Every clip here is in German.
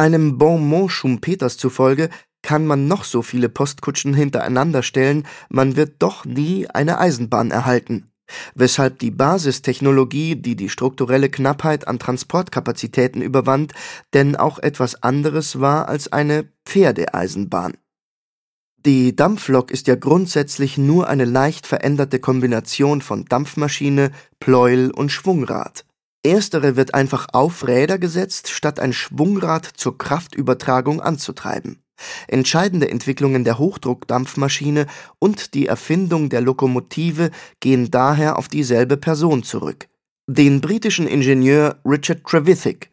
Einem Bonmot Schumpeters zufolge kann man noch so viele Postkutschen hintereinander stellen, man wird doch nie eine Eisenbahn erhalten. Weshalb die Basistechnologie, die die strukturelle Knappheit an Transportkapazitäten überwand, denn auch etwas anderes war als eine Pferdeeisenbahn. Die Dampflok ist ja grundsätzlich nur eine leicht veränderte Kombination von Dampfmaschine, Pleuel und Schwungrad. Erstere wird einfach auf Räder gesetzt, statt ein Schwungrad zur Kraftübertragung anzutreiben. Entscheidende Entwicklungen der Hochdruckdampfmaschine und die Erfindung der Lokomotive gehen daher auf dieselbe Person zurück. Den britischen Ingenieur Richard Trevithick,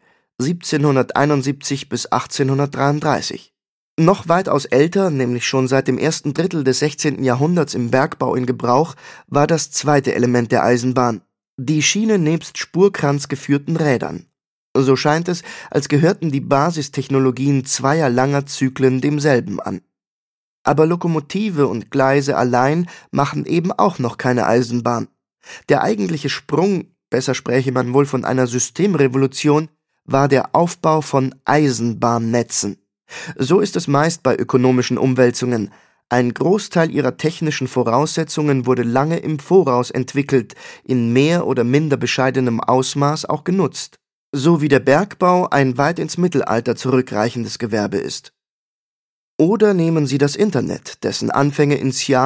1771 bis 1833. Noch weitaus älter, nämlich schon seit dem ersten Drittel des 16. Jahrhunderts im Bergbau in Gebrauch, war das zweite Element der Eisenbahn: die Schiene nebst spurkranzgeführten Rädern. So scheint es, als gehörten die Basistechnologien zweier langer Zyklen demselben an. Aber Lokomotive und Gleise allein machen eben auch noch keine Eisenbahn. Der eigentliche Sprung, besser spräche man wohl von einer Systemrevolution, war der Aufbau von Eisenbahnnetzen. So ist es meist bei ökonomischen Umwälzungen. Ein Großteil ihrer technischen Voraussetzungen wurde lange im Voraus entwickelt, in mehr oder minder bescheidenem Ausmaß auch genutzt. So wie der Bergbau ein weit ins Mittelalter zurückreichendes Gewerbe ist. Oder nehmen Sie das Internet, dessen Anfänge ins Jahr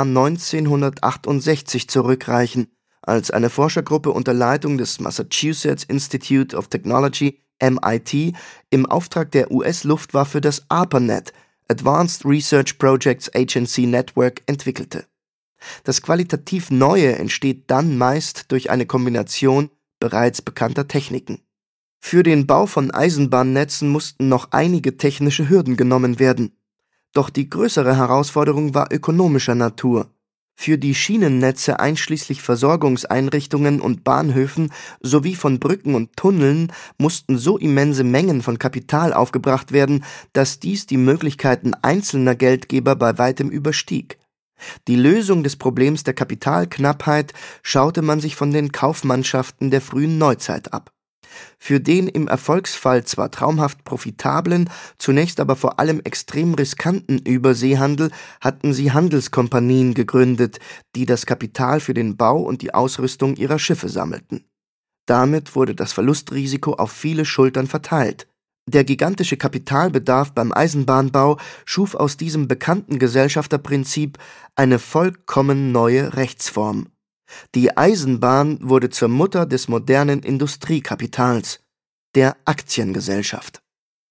1968 zurückreichen, als eine Forschergruppe unter Leitung des Massachusetts Institute of Technology (MIT) im Auftrag der US-Luftwaffe das ARPANET, Advanced Research Projects Agency Network, entwickelte. Das qualitativ Neue entsteht dann meist durch eine Kombination bereits bekannter Techniken. Für den Bau von Eisenbahnnetzen mussten noch einige technische Hürden genommen werden. Doch die größere Herausforderung war ökonomischer Natur. Für die Schienennetze einschließlich Versorgungseinrichtungen und Bahnhöfen sowie von Brücken und Tunneln mussten so immense Mengen von Kapital aufgebracht werden, dass dies die Möglichkeiten einzelner Geldgeber bei weitem überstieg. Die Lösung des Problems der Kapitalknappheit schaute man sich von den Kaufmannschaften der frühen Neuzeit ab. Für den im Erfolgsfall zwar traumhaft profitablen, zunächst aber vor allem extrem riskanten Überseehandel hatten sie Handelskompanien gegründet, die das Kapital für den Bau und die Ausrüstung ihrer Schiffe sammelten. Damit wurde das Verlustrisiko auf viele Schultern verteilt. Der gigantische Kapitalbedarf beim Eisenbahnbau schuf aus diesem bekannten Gesellschafterprinzip eine vollkommen neue Rechtsform. Die Eisenbahn wurde zur Mutter des modernen Industriekapitals, der Aktiengesellschaft.